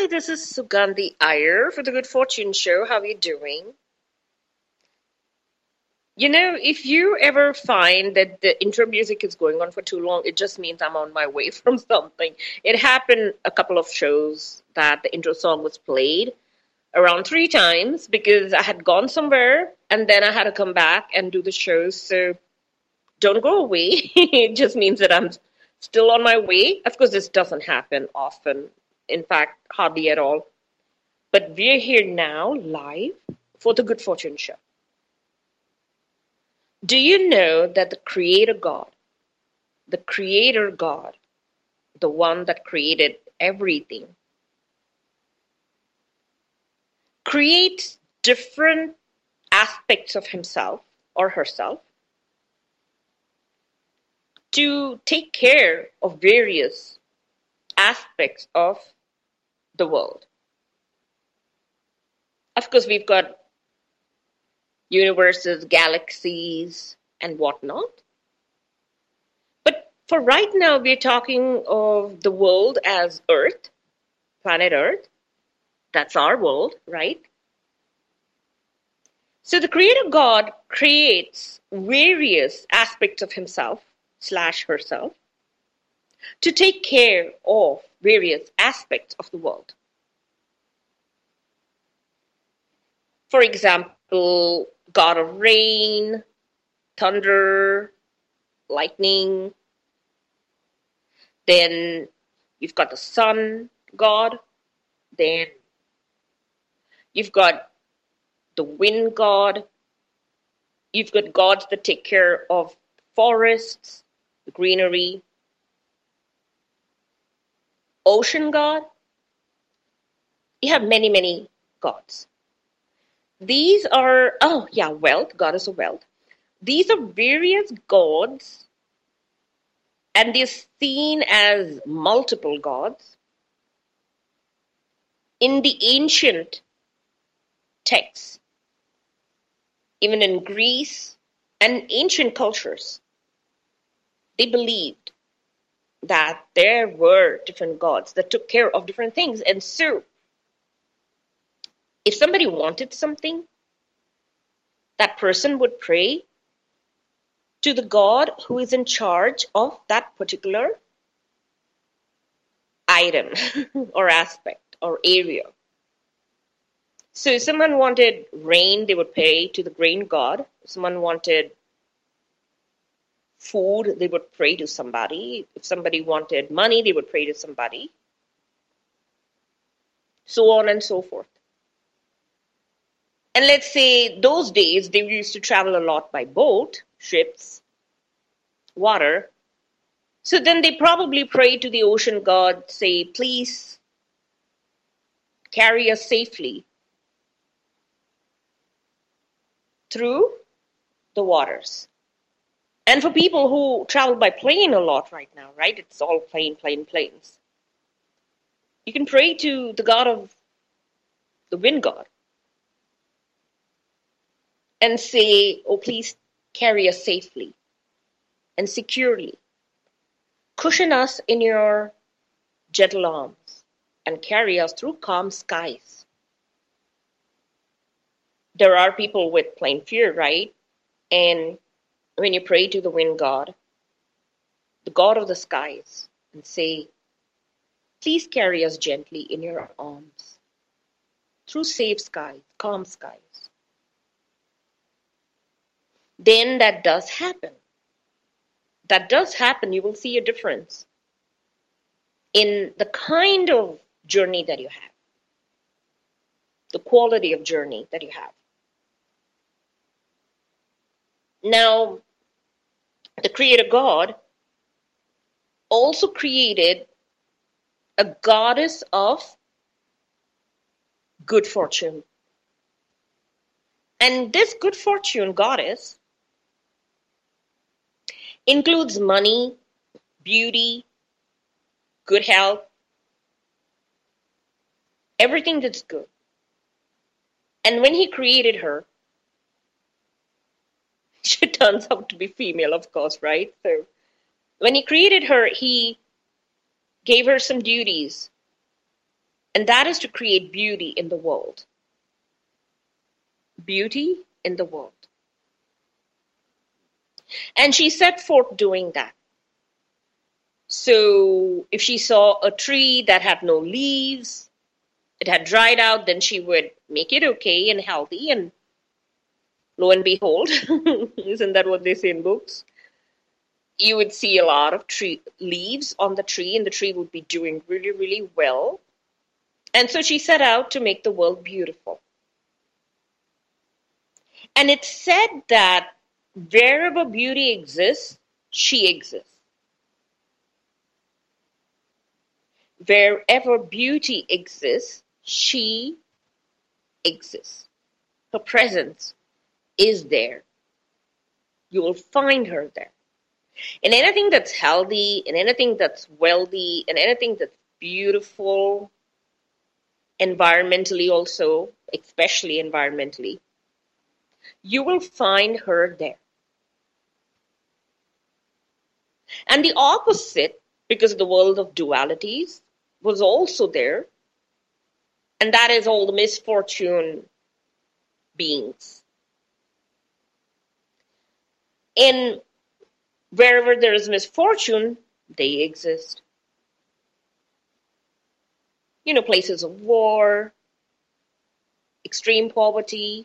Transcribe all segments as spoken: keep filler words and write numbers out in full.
this is Sugandhi Iyer for the Good Fortune Show. How are you doing? You know, if you ever find that the intro music is going on for too long, it just means I'm on my way from something. It happened a couple of shows that the intro song was played around three times because I had gone somewhere and then I had to come back and do the show. So don't go away. It just means that I'm still on my way. Of course, this doesn't happen often. In fact, hardly at all. But we're here now live for the Good Fortune Show. Do you know that the Creator God, the Creator God, the one that created everything, creates different aspects of himself or herself to take care of various aspects of the world? Of course, we've got universes, galaxies, and whatnot. But for right now, we're talking of the world as Earth, planet Earth. That's our world, right? So the Creator God creates various aspects of himself slash herself to take care of various aspects of the world. For example, God of rain, thunder, lightning. Then you've got the sun god. Then you've got the wind god. You've got gods that take care of forests, the greenery. Ocean god. You have many, many gods. These are, oh yeah, wealth, goddess of wealth. These are various gods, and they're seen as multiple gods. In the ancient texts, even in Greece and ancient cultures, they believed that there were different gods that took care of different things. And so, if somebody wanted something, that person would pray to the God who is in charge of that particular item or aspect or area. So if someone wanted rain, they would pray to the grain god. If someone wanted food, they would pray to somebody. If somebody wanted money, they would pray to somebody. So on and so forth. And let's say those days they used to travel a lot by boat, ships, water. So then they probably pray to the ocean god, say, please carry us safely through the waters. And for people who travel by plane a lot right now, right? It's all plane, plane, planes. You can pray to the god of the wind god and say, oh, please carry us safely and securely. Cushion us in your gentle arms and carry us through calm skies. There are people with plain fear, right? And when you pray to the wind god, the god of the skies, and say, please carry us gently in your arms through safe skies, calm skies. Then that does happen. That does happen. You will see a difference in the kind of journey that you have, the quality of journey that you have. Now, the Creator God also created a goddess of good fortune. And this good fortune goddess includes money, beauty, good health, everything that's good. And when he created her, she turns out to be female, of course, right? So when he created her, he gave her some duties And that is to create beauty in the world. Beauty in the world. And she set forth doing that. So if she saw a tree that had no leaves, it had dried out, then she would make it okay and healthy, and lo and behold, isn't that what they say in books? You would see a lot of tree leaves on the tree, and the tree would be doing really, really well. And so she set out to make the world beautiful. And it's said that wherever beauty exists, she exists. Wherever beauty exists, she exists. Her presence is there. You will find her there. In anything that's healthy, in anything that's wealthy, in anything that's beautiful, environmentally also, especially environmentally, you will find her there. And the opposite, because of the world of dualities, was also there. And that is all the misfortune beings. And wherever there is misfortune, they exist. You know, places of war, extreme poverty.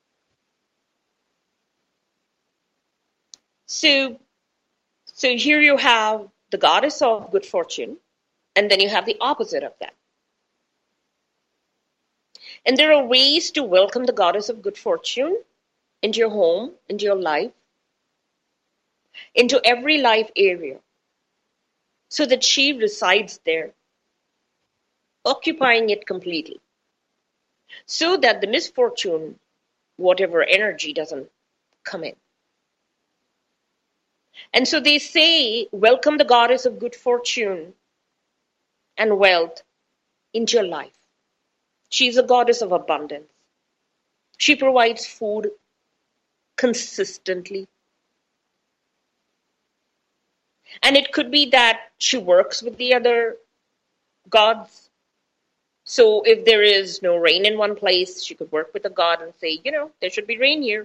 So, so here you have the goddess of good fortune, and then you have the opposite of that. And there are ways to welcome the goddess of good fortune into your home, into your life, into every life area, so that she resides there, occupying it completely, so that the misfortune, whatever energy, doesn't come in. And so they say, welcome the goddess of good fortune and wealth into your life. She's a goddess of abundance. She provides food consistently. And it could be that she works with the other gods. So if there is no rain in one place, she could work with a god and say, you know, there should be rain here.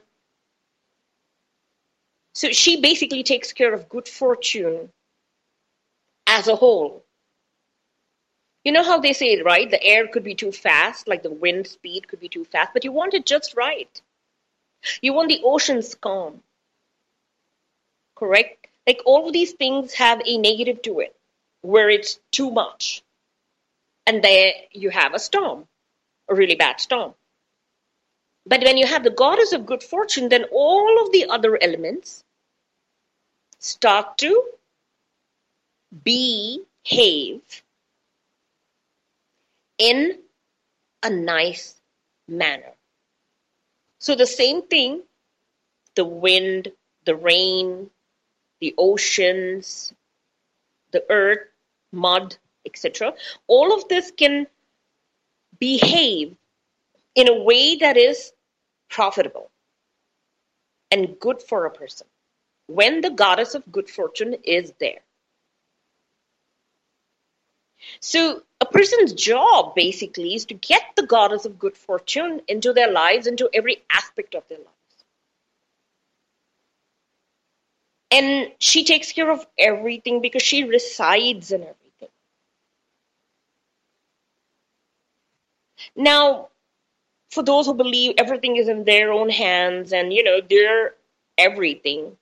So she basically takes care of good fortune as a whole. You know how they say it, right? The air could be too fast, like the wind speed could be too fast, but you want it just right. You want the oceans calm. Correct? Like all of these things have a negative to it, where it's too much. And there you have a storm, a really bad storm. But when you have the goddess of good fortune, then all of the other elements start to behave in a nice manner. So the same thing, the wind, the rain, the oceans, the earth, mud, et cetera, all of this can behave in a way that is profitable and good for a person when the goddess of good fortune is there. So a person's job basically is to get the goddess of good fortune into their lives, into every aspect of their lives. And she takes care of everything because she resides in everything. Now, for those who believe everything is in their own hands and, you know, they're everything.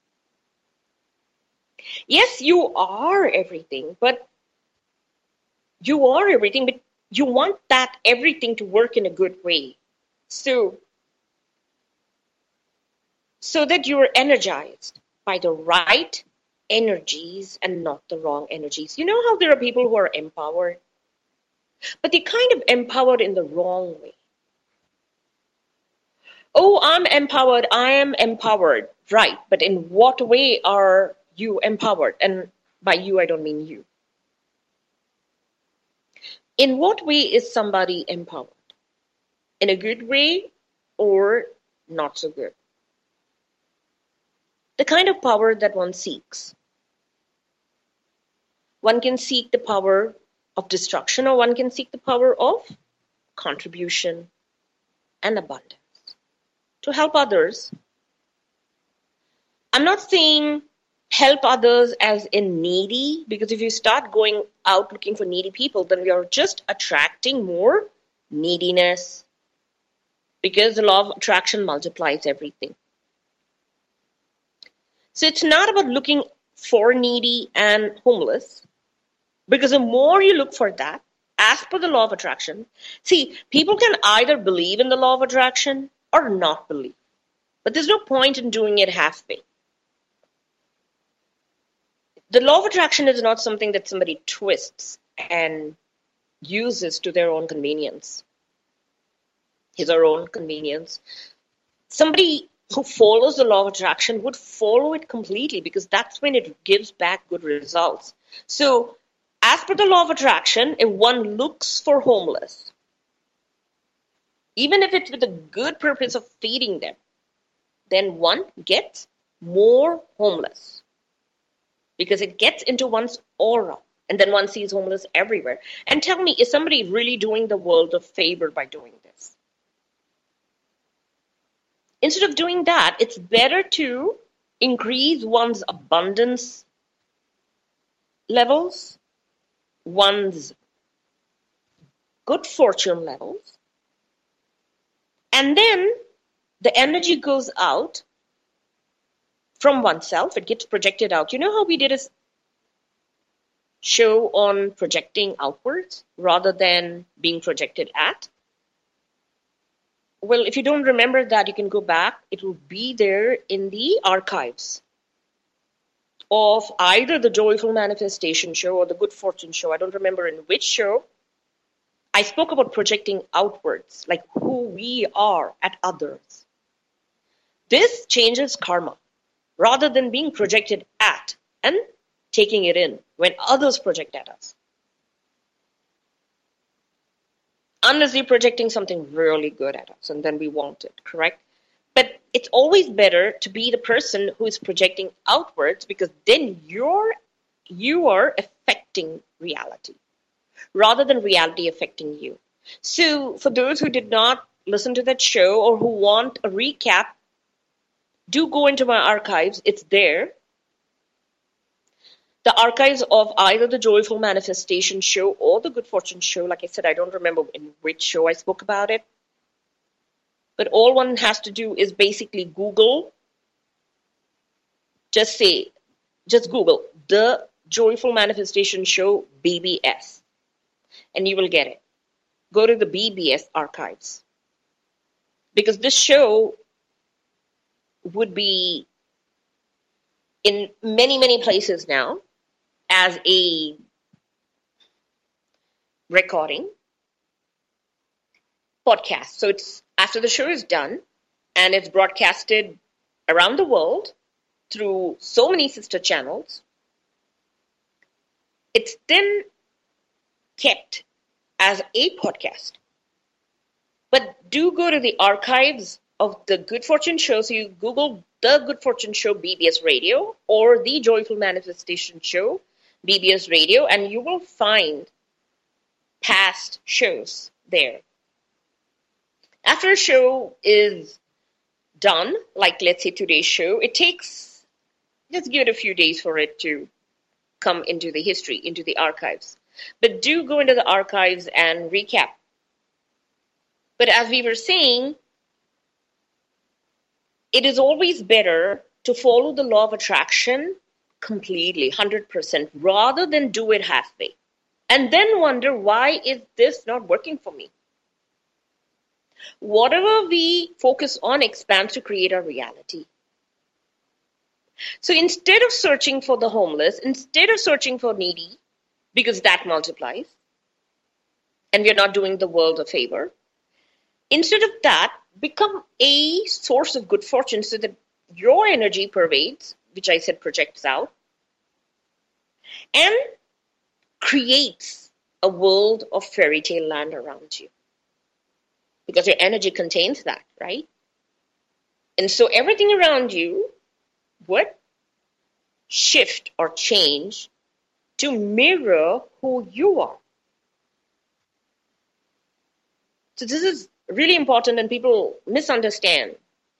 Yes, you are everything, but you are everything, but you want that everything to work in a good way. So, so that you're energized by the right energies and not the wrong energies. You know how there are people who are empowered, but they're kind of empowered in the wrong way. Oh, I'm empowered. I am empowered. Right. But in what way are you empowered? And by you, I don't mean you. In what way is somebody empowered? In a good way or not so good? The kind of power that one seeks. One can seek the power of destruction, or one can seek the power of contribution and abundance to help others. I'm not saying help others as in needy, because if you start going out looking for needy people, then we are just attracting more neediness, because the law of attraction multiplies everything. So it's not about looking for needy and homeless, because the more you look for that, as per the law of attraction, see, people can either believe in the law of attraction or not believe. But there's no point in doing it halfway. The law of attraction is not something that somebody twists and uses to their own convenience, his or her own convenience. Somebody who follows the law of attraction would follow it completely, because that's when it gives back good results. So, as per the law of attraction, if one looks for homeless, even if it's with a good purpose of feeding them, then one gets more homeless, because it gets into one's aura, and then one sees homeless everywhere. And tell me, is somebody really doing the world a favor by doing this? Instead of doing that, it's better to increase one's abundance levels, one's good fortune levels, and then the energy goes out from oneself. It gets projected out. You know how we did a show on projecting outwards rather than being projected at? Well, if you don't remember that, you can go back. It will be there in the archives of either the Joyful Manifestation show or the Good Fortune show. I don't remember in which show. I spoke about projecting outwards, like who we are at others. This changes karma, rather than being projected at and taking it in when others project at us. Unless you're projecting something really good at us, and then we want it, correct? But it's always better to be the person who is projecting outwards, because then you're you are affecting reality rather than reality affecting you. So for those who did not listen to that show or who want a recap, do go into my archives. It's there. The archives of either the Joyful Manifestation show or the Good Fortune show. Like I said, I don't remember in which show I spoke about it. But all one has to do is basically Google. Just say, just Google the Joyful Manifestation show B B S. And you will get it. Go to the B B S archives. Because this show would be in many, many places now as a recording podcast. So it's after the show is done and it's broadcasted around the world through so many sister channels, it's then kept as a podcast. But do go to the archives of the Good Fortune show. So you Google the Good Fortune show B B S Radio or the Joyful Manifestation show B B S Radio, and you will find past shows there. After a show is done, like let's say today's show, it takes, let's give it a few days for it to come into the history, into the archives. But do go into the archives and recap. But as we were saying, it is always better to follow the law of attraction completely, one hundred percent, rather than do it halfway. And then wonder, why is this not working for me? Whatever we focus on expands to create our reality. So instead of searching for the homeless, instead of searching for needy, because that multiplies, and we're not doing the world a favor, instead of that, become a source of good fortune so that your energy pervades, which I said projects out, and creates a world of fairy tale land around you. Because your energy contains that, right? And so everything around you would shift or change to mirror who you are. So this is really important, and people misunderstand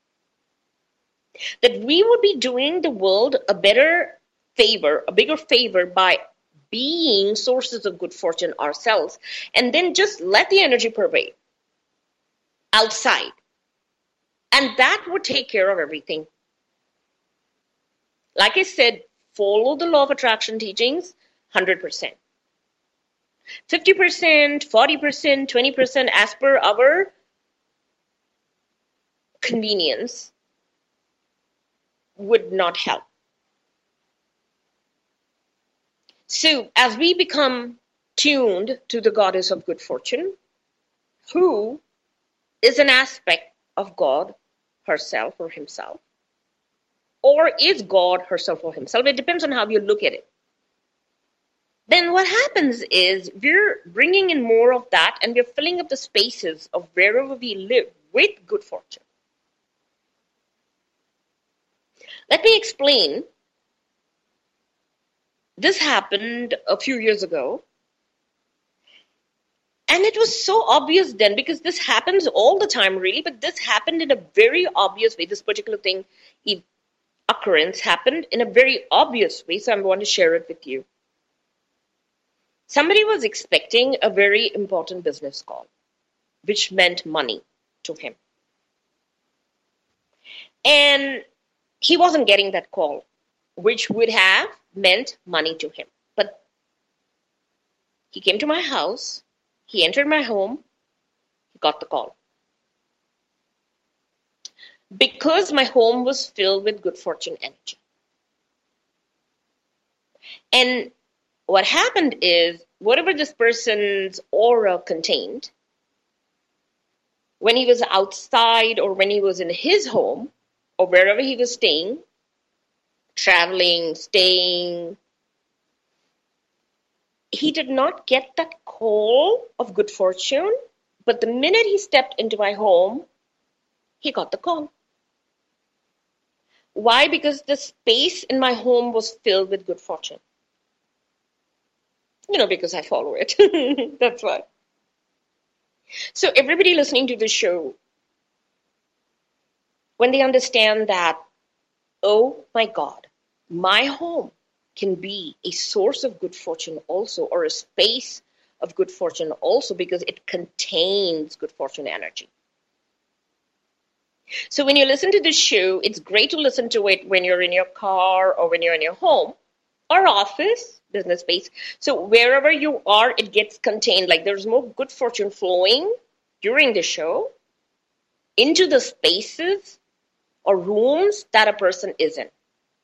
that we would be doing the world a better favor, a bigger favor by being sources of good fortune ourselves, and then just let the energy pervade outside. And that would take care of everything. Like I said, follow the law of attraction teachings, one hundred percent. fifty percent, forty percent, twenty percent as per our convenience would not help. So as we become tuned to the goddess of good fortune, who is an aspect of God herself or himself, or is God herself or himself, it depends on how you look at it. Then what happens is we're bringing in more of that, and we're filling up the spaces of wherever we live with good fortune. Let me explain. This happened a few years ago, and it was so obvious then, because this happens all the time really, but this happened in a very obvious way. This particular thing, occurrence happened in a very obvious way, so I want to share it with you. Somebody was expecting a very important business call, which meant money to him. And he wasn't getting that call, which would have meant money to him. But he came to my house, he entered my home, he got the call. Because my home was filled with good fortune energy. And what happened is, whatever this person's aura contained, when he was outside or when he was in his home or wherever he was staying, traveling, staying, he did not get that call of good fortune, but the minute he stepped into my home, he got the call. Why? Because the space in my home was filled with good fortune. You know, because I follow it. That's why. So everybody listening to this show, when they understand that, oh my God, my home can be a source of good fortune also, or a space of good fortune also, because it contains good fortune energy. So when you listen to this show, it's great to listen to it when you're in your car or when you're in your home or office, business space. So wherever you are, it gets contained. Like there's more good fortune flowing during the show into the spaces or rooms that a person is in.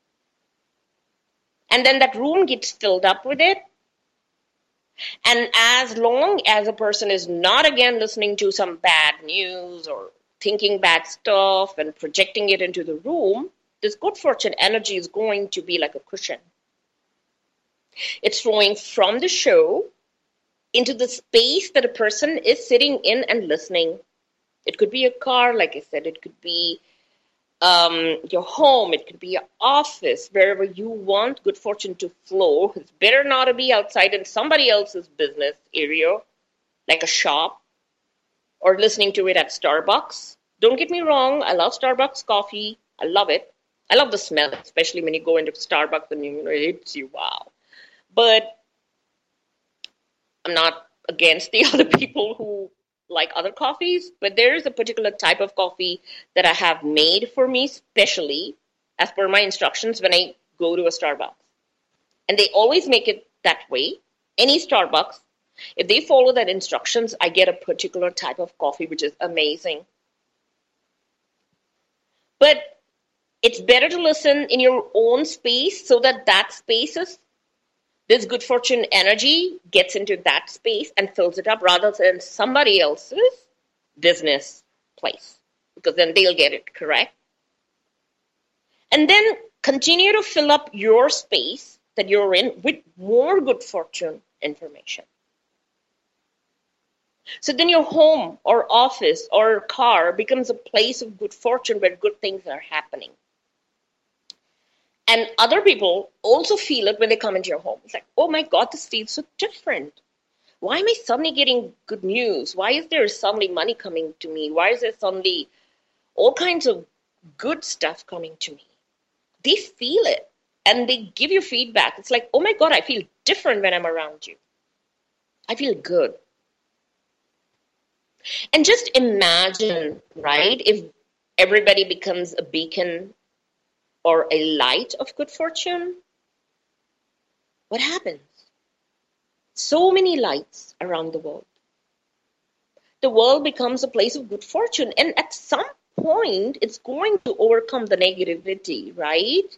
And then that room gets filled up with it. And as long as a person is not again listening to some bad news or thinking bad stuff and projecting it into the room, this good fortune energy is going to be like a cushion. It's flowing from the show into the space that a person is sitting in and listening. It could be a car, like I said. It could be um, your home. It could be your office, wherever you want good fortune to flow. It's better not to be outside in somebody else's business area, like a shop, or listening to it at Starbucks. Don't get me wrong. I love Starbucks coffee. I love it. I love the smell, especially when you go into Starbucks and you know, it hits you. Wow. But I'm not against the other people who like other coffees, but there is a particular type of coffee that I have made for me, specially as per my instructions when I go to a Starbucks. And they always make it that way. Any Starbucks, if they follow that instructions, I get a particular type of coffee, which is amazing. But it's better to listen in your own space so that that space is, this good fortune energy gets into that space and fills it up rather than somebody else's business place, because then they'll get it correct. And then continue to fill up your space that you're in with more good fortune information. So then your home or office or car becomes a place of good fortune where good things are happening. And other people also feel it when they come into your home. It's like, oh my God, this feels so different. Why am I suddenly getting good news? Why is there suddenly money coming to me? Why is there suddenly all kinds of good stuff coming to me? They feel it and they give you feedback. It's like, oh my God, I feel different when I'm around you. I feel good. And just imagine, right, if everybody becomes a beacon or a light of good fortune, what happens? So many lights around the world. The world becomes a place of good fortune. And at some point, it's going to overcome the negativity, right?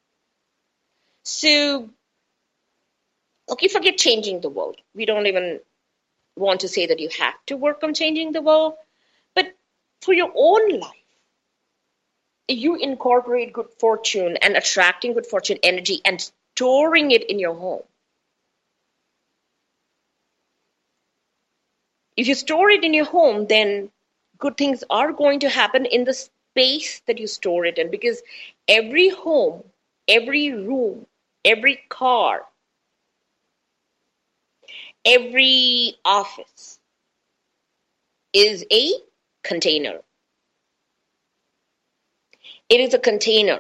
So, okay, forget changing the world. We don't even want to say that you have to work on changing the world. But for your own life, you incorporate good fortune and attracting good fortune energy and storing it in your home. If you store it in your home, then good things are going to happen in the space that you store it in, because every home, every room, every car, every office is a container. It is a container.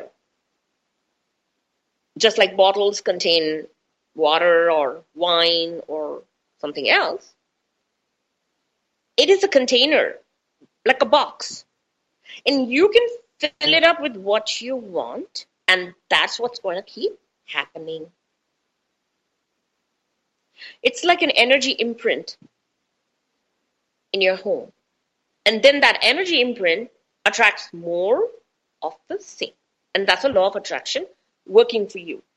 Just like bottles contain water or wine or something else, it is a container, like a box. And you can fill it up with what you want, and that's what's going to keep happening. It's like an energy imprint in your home. And then that energy imprint attracts more of the same. And that's a law of attraction working for you.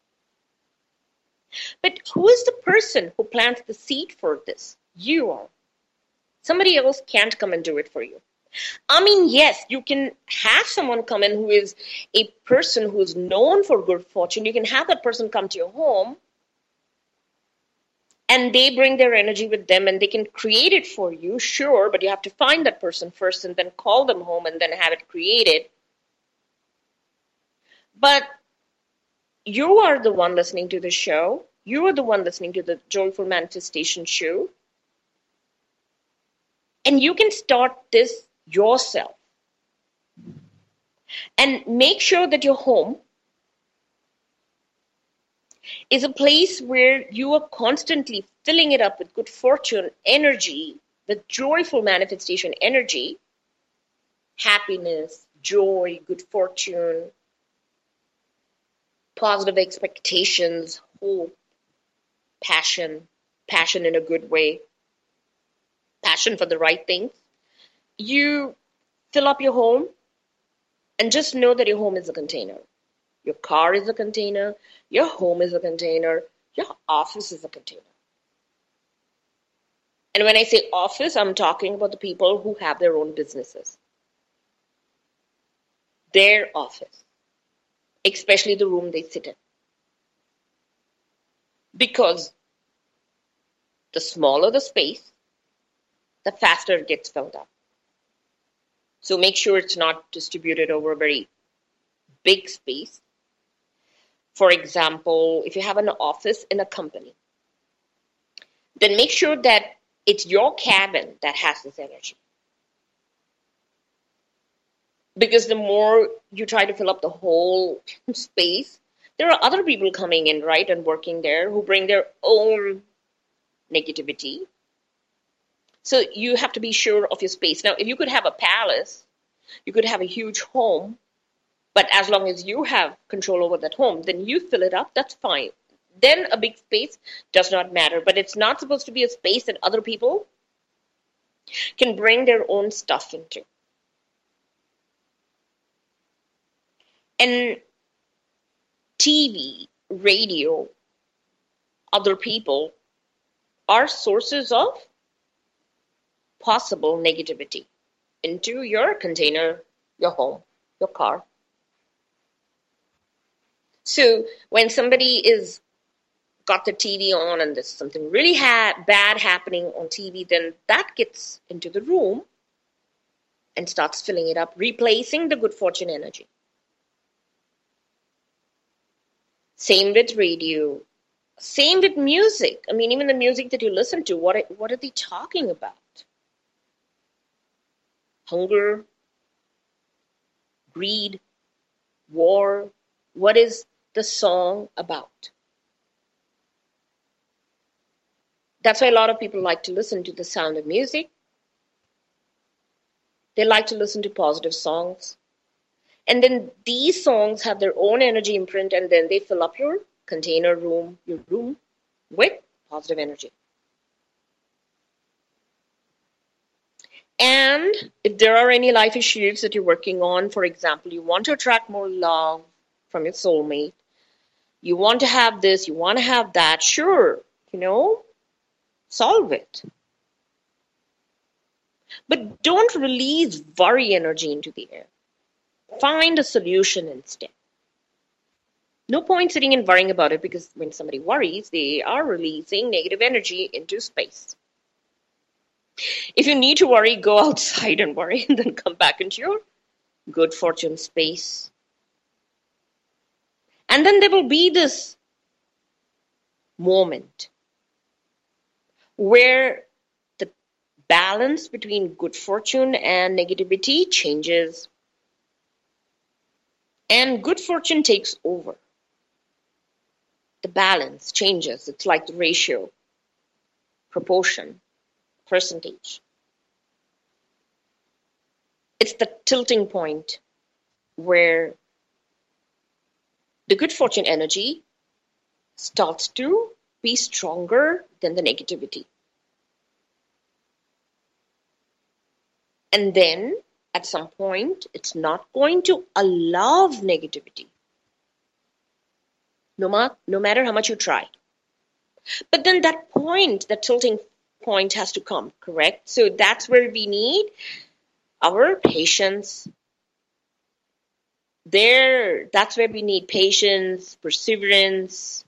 But who is the person who plants the seed for this? You are. Somebody else can't come and do it for you. I mean, yes, you can have someone come in who is a person who is known for good fortune. You can have that person come to your home and they bring their energy with them and they can create it for you, sure, but you have to find that person first and then call them home and then have it created. But you are the one listening to the show. You are the one listening to the Joyful Manifestation show. And you can start this yourself. And make sure that your home is a place where you are constantly filling it up with good fortune energy, with joyful manifestation energy, happiness, joy, good fortune, positive expectations, hope, passion, passion in a good way, passion for the right things. You fill up your home and just know that your home is a container. Your car is a container. Your home is a container. Your office is a container. And when I say office, I'm talking about the people who have their own businesses. Their office, especially the room they sit in. Because the smaller the space, the faster it gets filled up. So make sure it's not distributed over a very big space. For example, if you have an office in a company, then make sure that it's your cabin that has this energy. Because the more you try to fill up the whole space, there are other people coming in, right, and working there who bring their own negativity. So you have to be sure of your space. Now, if you could have a palace, you could have a huge home, but as long as you have control over that home, then you fill it up, that's fine. Then a big space does not matter, but it's not supposed to be a space that other people can bring their own stuff into. And T V, radio, other people are sources of possible negativity into your container, your home, your car. So when somebody is got the T V on and there's something really ha- bad happening on T V, then that gets into the room and starts filling it up, replacing the good fortune energy. Same with radio, Same with music. I mean, even the music that you listen to, what are, what are they talking about? Hunger, greed, war. What is the song about? That's why a lot of people like to listen to the sound of music. They like to listen to positive songs. And then these songs have their own energy imprint, and then they fill up your container room, your room, with positive energy. And if there are any life issues that you're working on, for example, you want to attract more love from your soulmate, you want to have this, you want to have that, sure, you know, solve it. But don't release worry energy into the air. Find a solution instead. No point sitting and worrying about it, because when somebody worries, they are releasing negative energy into space. If you need to worry, go outside and worry and then come back into your good fortune space. And then there will be this moment where the balance between good fortune and negativity changes, and good fortune takes over. The balance changes. It's like the ratio, proportion, percentage. It's the tilting point where the good fortune energy starts to be stronger than the negativity. And then at some point, it's not going to allow negativity, no, ma- no matter how much you try. But then that point, that tilting point has to come, correct? So that's where we need our patience. There, that's where we need patience, perseverance.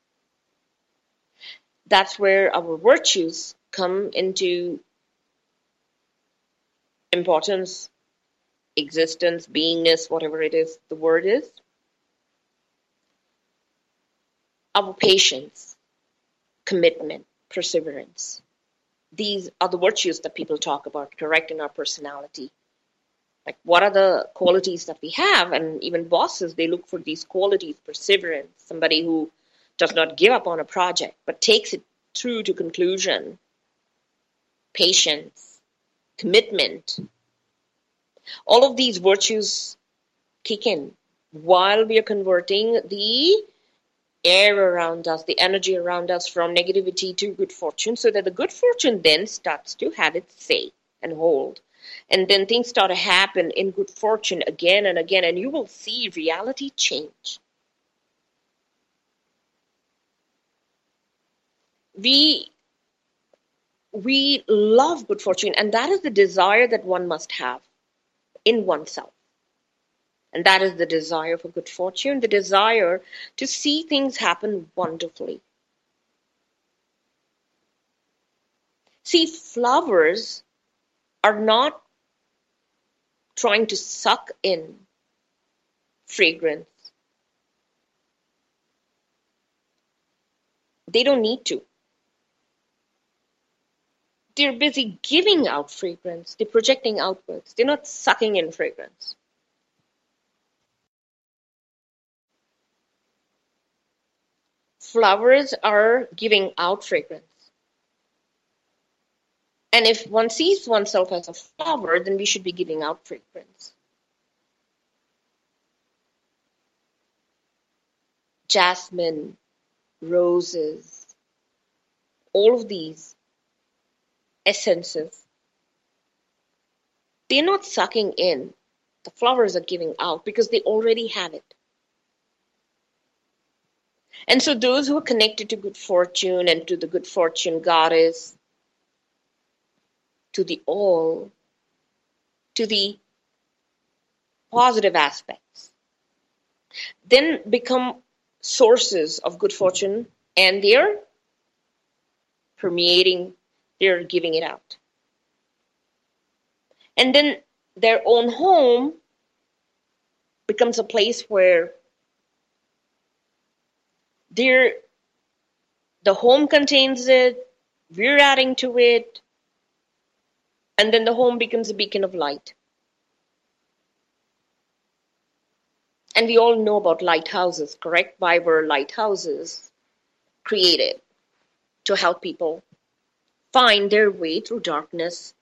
That's where our virtues come into importance, existence, beingness, whatever it is the word is. Our patience, commitment, perseverance. These are the virtues that people talk about, correct, in our personality. Like, what are the qualities that we have? And even bosses, they look for these qualities: perseverance, somebody who does not give up on a project, but takes it through to conclusion, patience, commitment. All of these virtues kick in while we are converting the air around us, the energy around us, from negativity to good fortune, so that the good fortune then starts to have its say and hold. And then things start to happen in good fortune again and again, and you will see reality change. We we love good fortune, and that is the desire that one must have in oneself. And that is the desire for good fortune, the desire to see things happen wonderfully. See, flowers are not trying to suck in fragrance. They don't need to. They're busy giving out fragrance. They're projecting outwards. They're not sucking in fragrance. Flowers are giving out fragrance. And if one sees oneself as a flower, then we should be giving out fragrance. Jasmine, roses, all of these essences, they're not sucking in. The flowers are giving out because they already have it. And so those who are connected to good fortune and to the good fortune goddess, to the all, to the positive aspects, then become sources of good fortune, and they're permeating, they're giving it out. And then their own home becomes a place where they're The home contains it, we're adding to it, and then the home becomes a beacon of light. And we all know about lighthouses, correct? Why were lighthouses created? To help people find their way through darkness.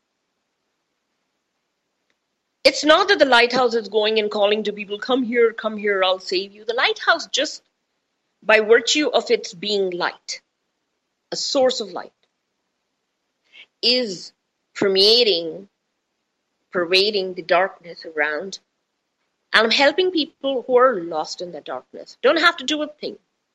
It's not that the lighthouse is going and calling to people, come here, come here, I'll save you. The lighthouse, just by virtue of its being light, a source of light, is permeating, pervading the darkness around. And I'm helping people who are lost in the darkness. Don't have to do a thing.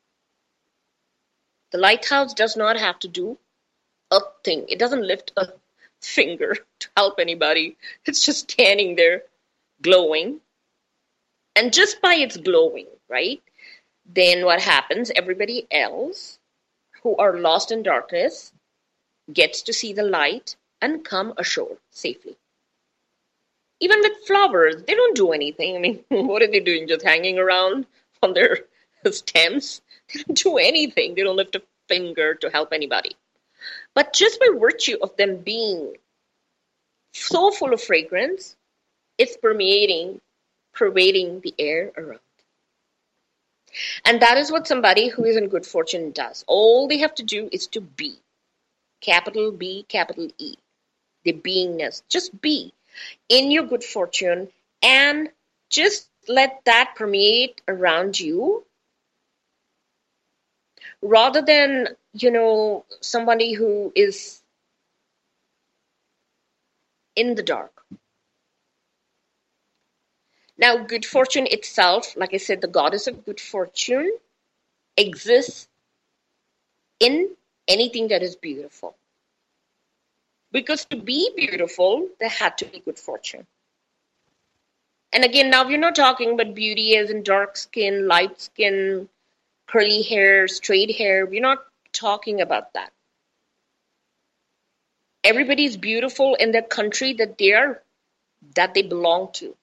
The lighthouse does not have to do a thing. It doesn't lift a finger to help anybody. It's just standing there glowing. And just by its glowing, right, then what happens, everybody else who are lost in darkness gets to see the light and come ashore safely. Even with flowers, they don't do anything. I mean, what are they doing? Just hanging around on their stems? They don't do anything. They don't lift a finger to help anybody. But just by virtue of them being so full of fragrance, it's permeating, pervading the air around. And that is what somebody who is in good fortune does. All they have to do is to be. Capital B, capital E. The beingness. Just be in your good fortune and just let that permeate around you, rather than, you know, somebody who is in the dark. Now, good fortune itself, like I said, the goddess of good fortune exists in anything that is beautiful. Because to be beautiful, there had to be good fortune. And again, now we're not talking about beauty as in dark skin, light skin, curly hair, straight hair. We're not talking about that. Everybody's beautiful in the country that they are, that they belong to.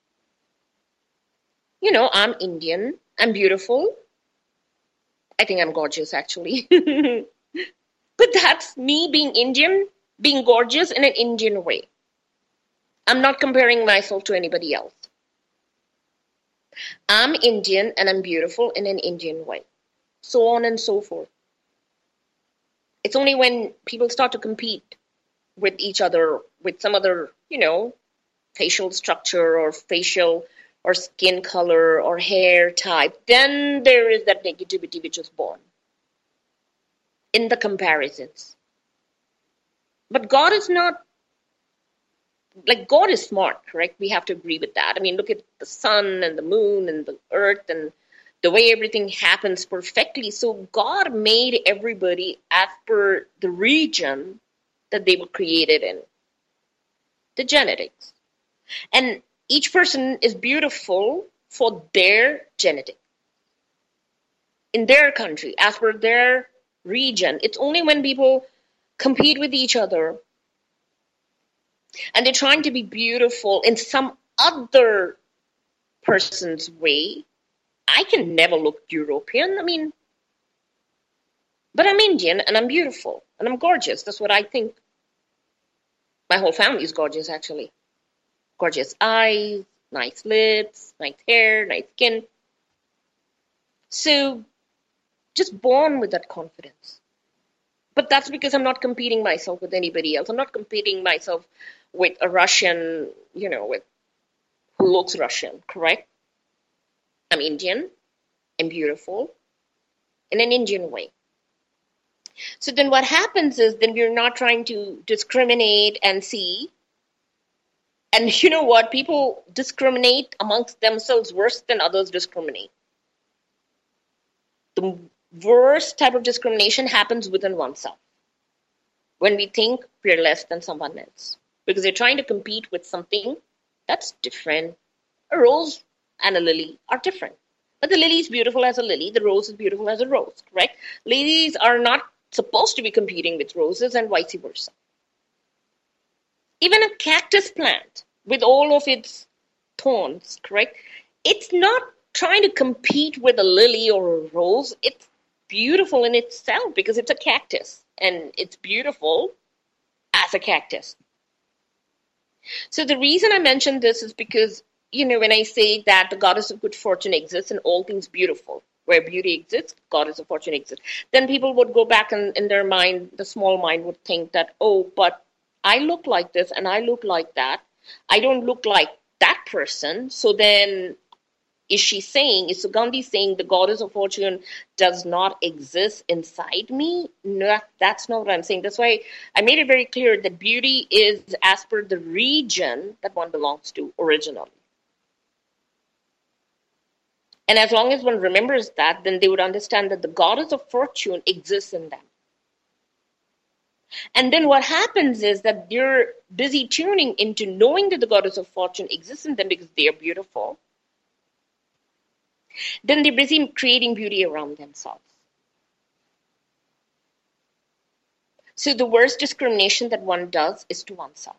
You know, I'm Indian. I'm beautiful. I think I'm gorgeous, actually. But that's me being Indian, being gorgeous in an Indian way. I'm not comparing myself to anybody else. I'm Indian and I'm beautiful in an Indian way. So on and so forth. It's only when people start to compete with each other, with some other, you know, facial structure or facial or skin color or hair type, then there is that negativity which is born in the comparisons. But God is not, like God is smart, correct? We have to agree with that. I mean, look at the sun and the moon and the earth and the way everything happens perfectly. So God made everybody as per the region that they were created in, the genetics. And each person is beautiful for their genetic, in their country, as per their region. It's only when people compete with each other and they're trying to be beautiful in some other person's way. I can never look European. I mean, but I'm Indian and I'm beautiful and I'm gorgeous. That's what I think. My whole family is gorgeous, actually. Gorgeous eyes, nice lips, nice hair, nice skin. So, just born with that confidence. But that's because I'm not competing myself with anybody else. I'm not competing myself with a Russian, you know, with who looks Russian, correct? I'm Indian. I'm beautiful in an Indian way. So then what happens is then we're not trying to discriminate and see. And you know what? People discriminate amongst themselves worse than others discriminate. The worst type of discrimination happens within oneself. When we think we're less than someone else. Because they're trying to compete with something that's different. A rose and a lily are different. But the lily is beautiful as a lily. The rose is beautiful as a rose, correct? Lilies are not supposed to be competing with roses and vice versa. Even a cactus plant with all of its thorns, correct? It's not trying to compete with a lily or a rose. It's beautiful in itself because it's a cactus and it's beautiful as a cactus. So the reason I mentioned this is because, you know, when I say that the goddess of good fortune exists and all things beautiful, where beauty exists, goddess of fortune exists, then people would go back and in their mind, the small mind would think that, oh, but I look like this and I look like that. I don't look like that person. So then is she saying, is Sugandhi saying the goddess of fortune does not exist inside me? No, that's not what I'm saying. That's why I made it very clear that beauty is as per the region that one belongs to originally. And as long as one remembers that, then they would understand that the goddess of fortune exists in them. And then what happens is that they're busy tuning into knowing that the goddess of fortune exists in them because they are beautiful. Then they're busy creating beauty around themselves. So the worst discrimination that one does is to oneself.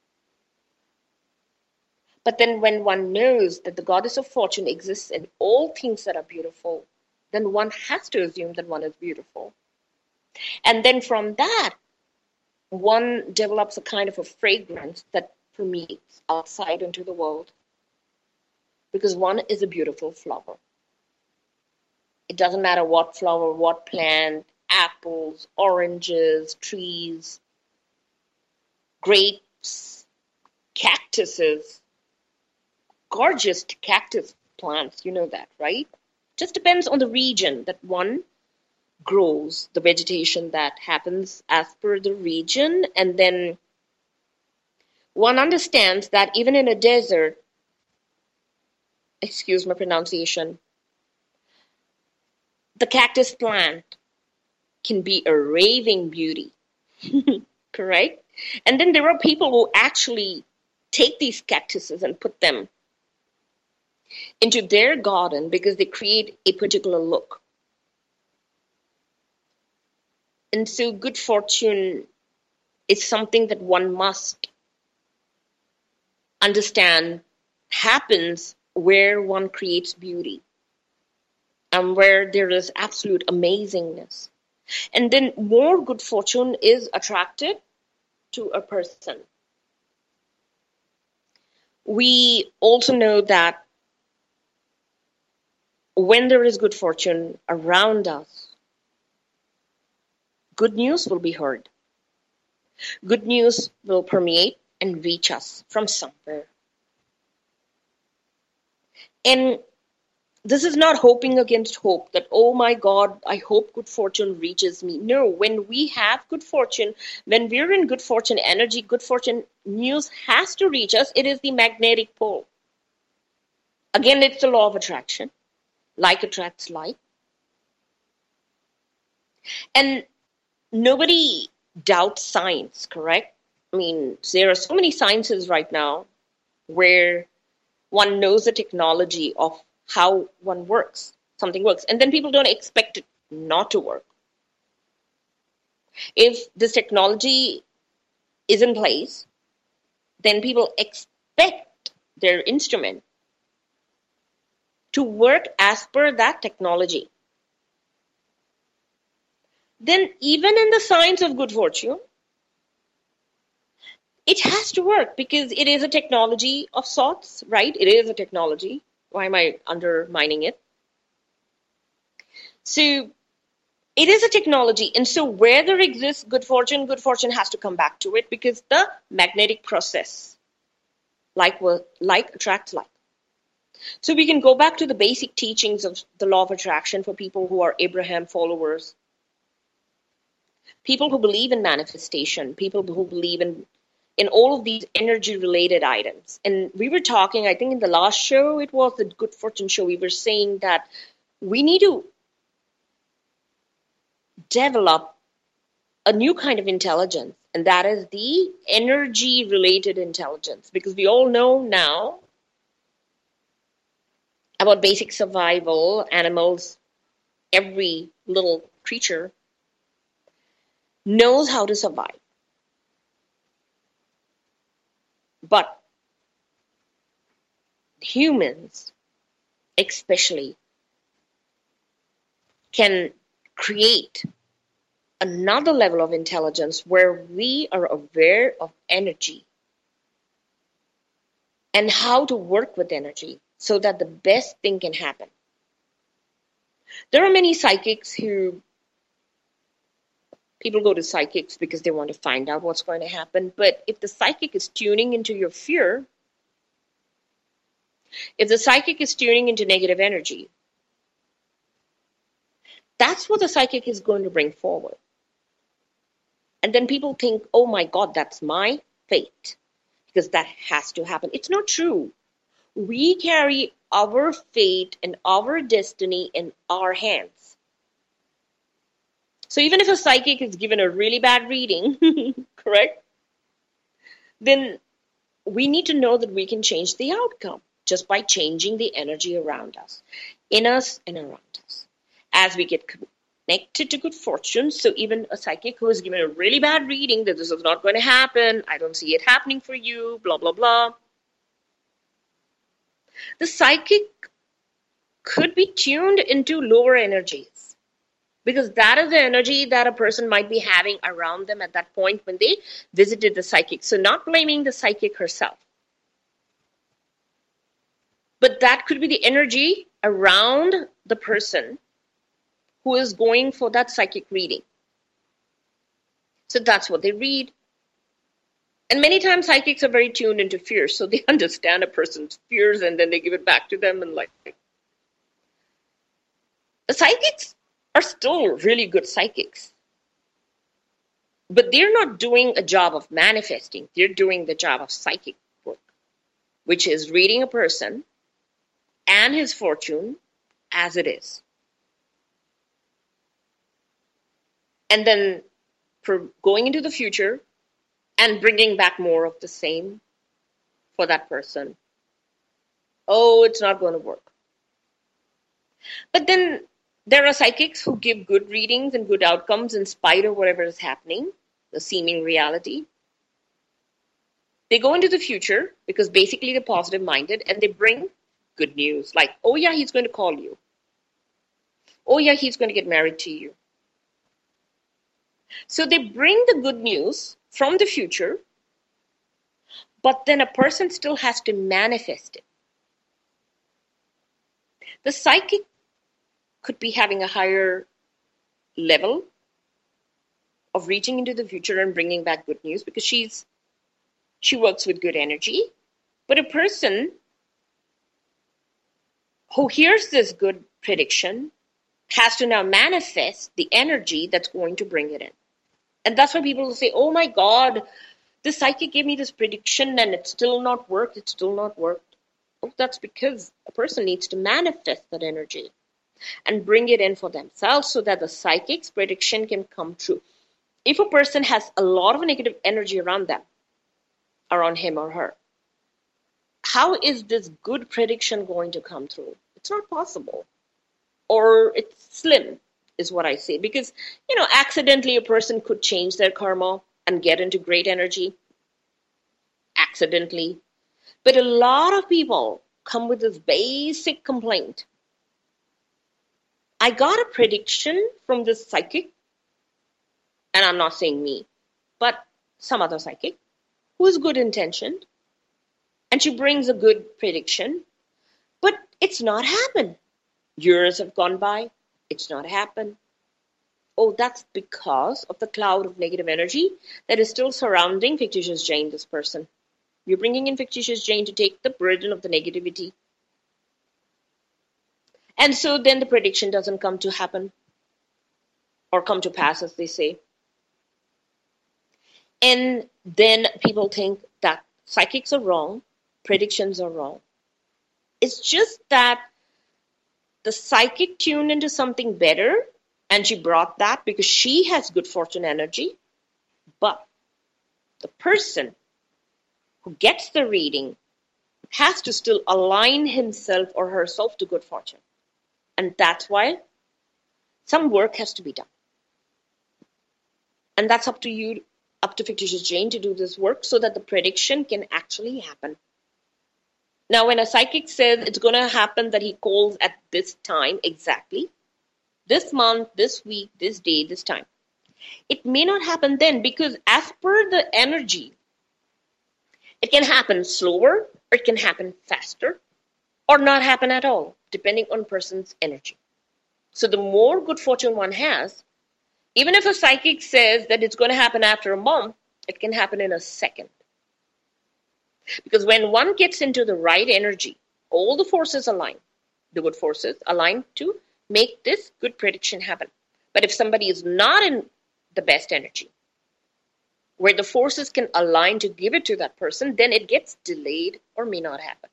But then when one knows that the goddess of fortune exists in all things that are beautiful, then one has to assume that one is beautiful. And then from that, one develops a kind of a fragrance that permeates outside into the world. Because one is a beautiful flower. It doesn't matter what flower, what plant, apples, oranges, trees, grapes, cactuses, gorgeous cactus plants, you know that, right? Just depends on the region that one grows, the vegetation that happens as per the region. And then one understands that even in a desert, excuse my pronunciation, the cactus plant can be a raving beauty, correct? And then there are people who actually take these cactuses and put them into their garden because they create a particular look. And so good fortune is something that one must understand happens where one creates beauty and where there is absolute amazingness. And then more good fortune is attracted to a person. We also know that when there is good fortune around us, good news will be heard. Good news will permeate and reach us from somewhere. And this is not hoping against hope that, oh my God, I hope good fortune reaches me. No, when we have good fortune, when we're in good fortune energy, good fortune news has to reach us. It is the magnetic pole. Again, it's the law of attraction. Like attracts like. And nobody doubts science, correct? I mean, there are so many sciences right now where one knows the technology of how one works, something works. And then people don't expect it not to work. If this technology is in place, then people expect their instrument to work as per that technology. Then even in the science of good fortune, it has to work because it is a technology of sorts, right? It is a technology. Why am I undermining it? So it is a technology. And so where there exists good fortune, good fortune has to come back to it because the magnetic process, like, like attracts like. So we can go back to the basic teachings of the law of attraction for people who are Abraham followers. People who believe in manifestation, people who believe in in all of these energy-related items. And we were talking, I think in the last show, it was the Good Fortune show, we were saying that we need to develop a new kind of intelligence, and that is the energy-related intelligence. Because we all know now about basic survival, animals, every little creature knows how to survive. But humans, especially, can create another level of intelligence where we are aware of energy and how to work with energy so that the best thing can happen. There are many psychics who, people go to psychics because they want to find out what's going to happen. But if the psychic is tuning into your fear, if the psychic is tuning into negative energy, that's what the psychic is going to bring forward. And then people think, oh my God, that's my fate, because that has to happen. It's not true. We carry our fate and our destiny in our hands. So even if a psychic is given a really bad reading, correct? Then we need to know that we can change the outcome just by changing the energy around us, in us and around us. As we get connected to good fortune, so even a psychic who is given a really bad reading that this is not going to happen, I don't see it happening for you, blah, blah, blah. The psychic could be tuned into lower energies, because that is the energy that a person might be having around them at that point when they visited the psychic. So not blaming the psychic herself, but that could be the energy around the person who is going for that psychic reading. So that's what they read. And many times psychics are very tuned into fear, so they understand a person's fears and then they give it back to them. And like, the psychics are still really good psychics, but they're not doing a job of manifesting. They're doing the job of psychic work, which is reading a person and his fortune as it is. And then for going into the future and bringing back more of the same for that person. Oh, it's not going to work. But then there are psychics who give good readings and good outcomes in spite of whatever is happening, the seeming reality. They go into the future because basically they're positive minded and they bring good news. Like, oh yeah, he's going to call you. Oh yeah, he's going to get married to you. So they bring the good news from the future, but then a person still has to manifest it. The psychic could be having a higher level of reaching into the future and bringing back good news because she's she works with good energy. But a person who hears this good prediction has to now manifest the energy that's going to bring it in. And that's why people will say, oh my God, the psychic gave me this prediction and it's still not worked, it's still not worked. Well, that's because a person needs to manifest that energy and bring it in for themselves so that the psychic's prediction can come true. If a person has a lot of negative energy around them, around him or her, how is this good prediction going to come through? It's not possible. Or it's slim, is what I say. Because, you know, accidentally a person could change their karma and get into great energy. Accidentally. But a lot of people come with this basic complaint. I got a prediction from this psychic, and I'm not saying me, but some other psychic, who is good intentioned, and she brings a good prediction, but it's not happened. Years have gone by, it's not happened. Oh, that's because of the cloud of negative energy that is still surrounding fictitious Jane, this person. You're bringing in fictitious Jane to take the burden of the negativity. And so then the prediction doesn't come to happen or come to pass, as they say. And then people think that psychics are wrong, predictions are wrong. It's just that the psychic tuned into something better and she brought that because she has good fortune energy. But the person who gets the reading has to still align himself or herself to good fortune. And that's why some work has to be done. And that's up to you, up to fictitious Jane to do this work so that the prediction can actually happen. Now, when a psychic says it's going to happen that he calls at this time exactly, this month, this week, this day, this time. It may not happen then because as per the energy, it can happen slower or it can happen faster or not happen at all, depending on person's energy. So the more good fortune one has, even if a psychic says that it's going to happen after a month, it can happen in a second. Because when one gets into the right energy, all the forces align, the good forces align to make this good prediction happen. But if somebody is not in the best energy, where the forces can align to give it to that person, then it gets delayed or may not happen.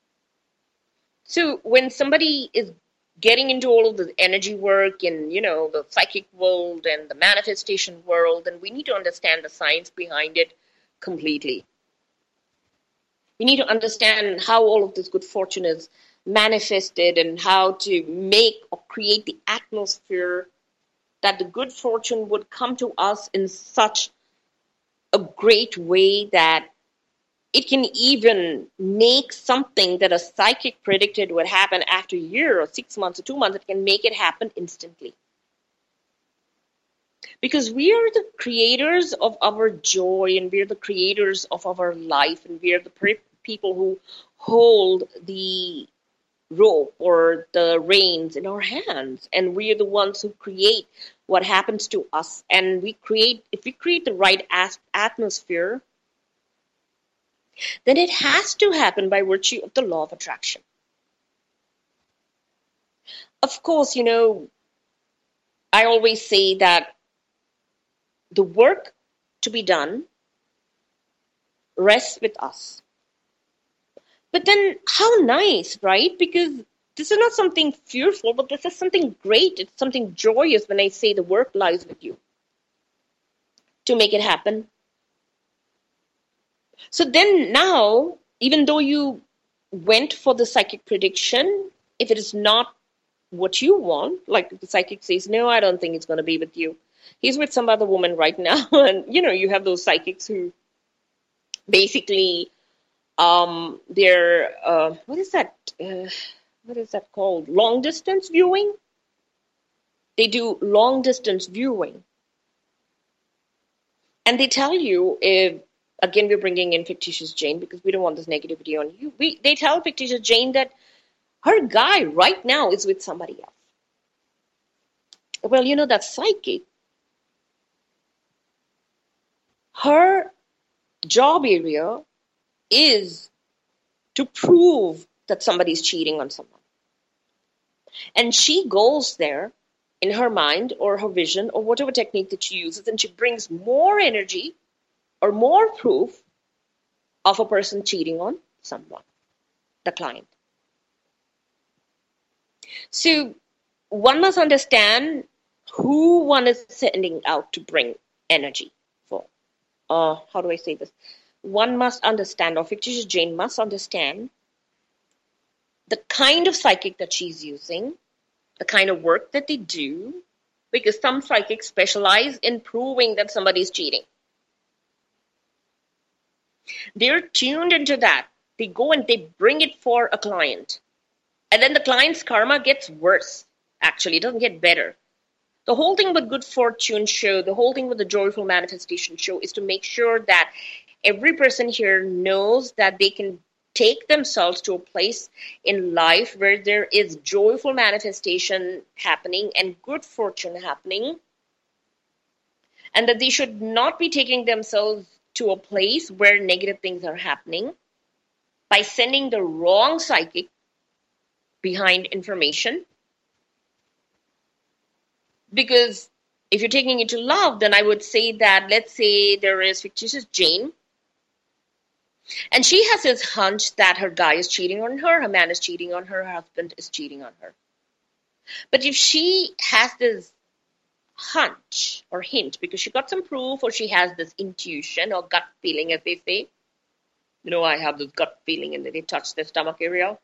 So when somebody is getting into all of the energy work and, you know, the psychic world and the manifestation world, then we need to understand the science behind it completely. We need to understand how all of this good fortune is manifested and how to make or create the atmosphere that the good fortune would come to us in such a great way that it can even make something that a psychic predicted would happen after a year or six months or two months, it can make it happen instantly. Because we are the creators of our joy and we are the creators of our life and we are the pre- people who hold the rope or the reins in our hands, and we are the ones who create what happens to us. And we create, if we create the right as- atmosphere, then it has to happen by virtue of the law of attraction. Of course, you know, I always say that the work to be done rests with us. But then how nice, right? Because this is not something fearful, but this is something great. It's something joyous when I say the work lies with you to make it happen. So then now, even though you went for the psychic prediction, if it is not what you want, like the psychic says, no, I don't think it's going to be with you. He's with some other woman right now. And, you know, you have those psychics who basically, um, they're, uh, what is that? Uh, what is that called? Long distance viewing? They do long distance viewing. And they tell you if, again, we're bringing in fictitious Jane because we don't want this negativity on you. We, they tell fictitious Jane that her guy right now is with somebody else. Well, you know, that psychic, her job area is to prove that somebody's cheating on someone. And she goes there in her mind or her vision or whatever technique that she uses, and she brings more energy or more proof of a person cheating on someone, the client. So one must understand who one is sending out to bring energy for. Uh, how do I say this? One must understand, or fictitious Jane must understand, the kind of psychic that she's using, the kind of work that they do, because some psychics specialize in proving that somebody's cheating. They're tuned into that. They go and they bring it for a client. And then the client's karma gets worse. Actually, it doesn't get better. The whole thing with Good Fortune Show, the whole thing with the Joyful Manifestation Show is to make sure that every person here knows that they can take themselves to a place in life where there is joyful manifestation happening and good fortune happening, and that they should not be taking themselves to a place where negative things are happening by sending the wrong psychic behind information. Because if you're taking it to love, then I would say that, let's say there is fictitious Jane, and she has this hunch that her guy is cheating on her, her man is cheating on her, her husband is cheating on her. But if she has this hunch or hint, because she got some proof, or she has this intuition or gut feeling, as they say, you know, I have this gut feeling, and then they touch their stomach area,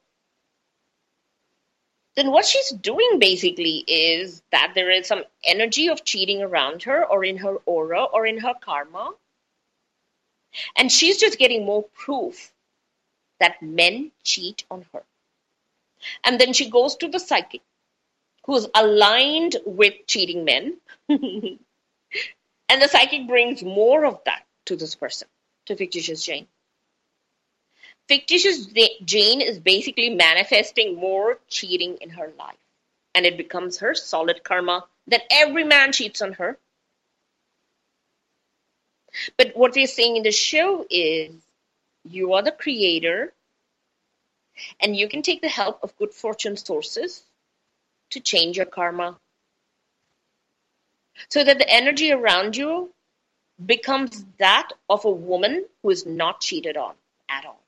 then what she's doing basically is that there is some energy of cheating around her or in her aura or in her karma. And she's just getting more proof that men cheat on her. And then she goes to the psychic who's aligned with cheating men. And the psychic brings more of that to this person, to fictitious Jane. Fictitious Jane is basically manifesting more cheating in her life. And it becomes her solid karma that every man cheats on her. But what we're saying in the show is you are the creator and you can take the help of good fortune sources to change your karma so that the energy around you becomes that of a woman who is not cheated on at all.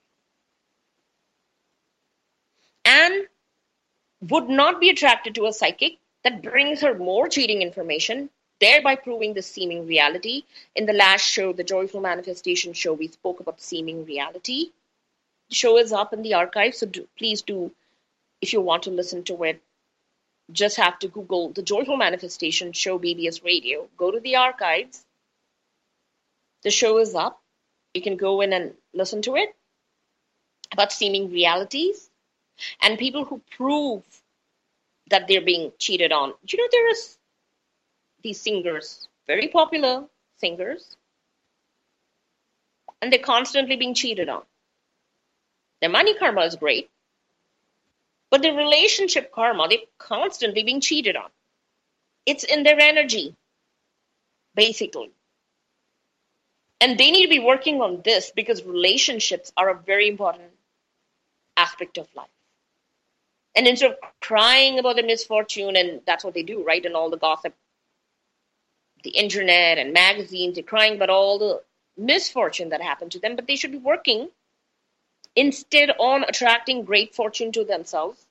And would not be attracted to a psychic that brings her more cheating information, thereby proving the seeming reality. In the last show, the Joyful Manifestation show, we spoke about seeming reality. The show is up in the archive, so do, please do, if you want to listen to it, just have to Google the Joyful Manifestation show B B S Radio. Go to the archives. The show is up. You can go in and listen to it about seeming realities and people who prove that they're being cheated on. You know, there is these singers, very popular singers, and they're constantly being cheated on. Their money karma is great, but their relationship karma, they're constantly being cheated on. It's in their energy, basically. And they need to be working on this because relationships are a very important aspect of life. And instead of crying about their misfortune, and that's what they do, right? And all the gossip, the internet and magazines, they're crying about all the misfortune that happened to them, but they should be working instead on attracting great fortune to themselves.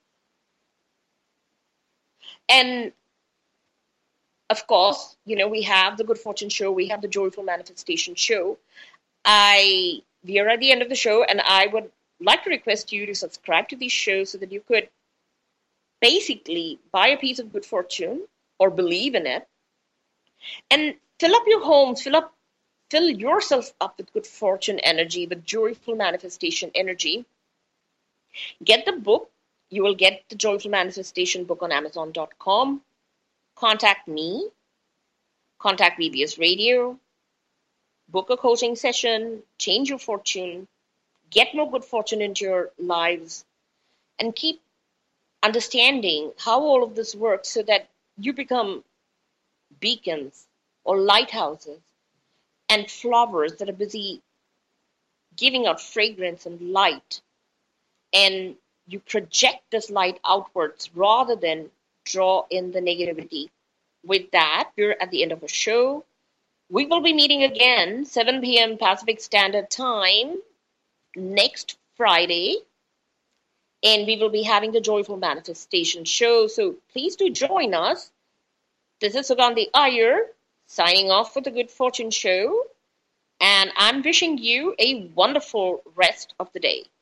And of course, you know, we have the Good Fortune show, we have the Joyful Manifestation show. I, we are at the end of the show, and I would like to request you to subscribe to these shows so that you could basically buy a piece of good fortune or believe in it and fill up your homes, fill up, fill yourself up with good fortune energy, with joyful manifestation energy. Get the book. You will get the Joyful Manifestation book on amazon dot com. Contact me. Contact B B S Radio. Book a coaching session. Change your fortune. Get more good fortune into your lives. And keep understanding how all of this works so that you become beacons or lighthouses and flowers that are busy giving out fragrance and light. And you project this light outwards rather than draw in the negativity. With that, we're at the end of a show. We will be meeting again, seven p.m. Pacific Standard Time, next Friday. And we will be having the Joyful Manifestation show. So please do join us. This is Sugandhi Iyer signing off for the Good Fortune show. And I'm wishing you a wonderful rest of the day.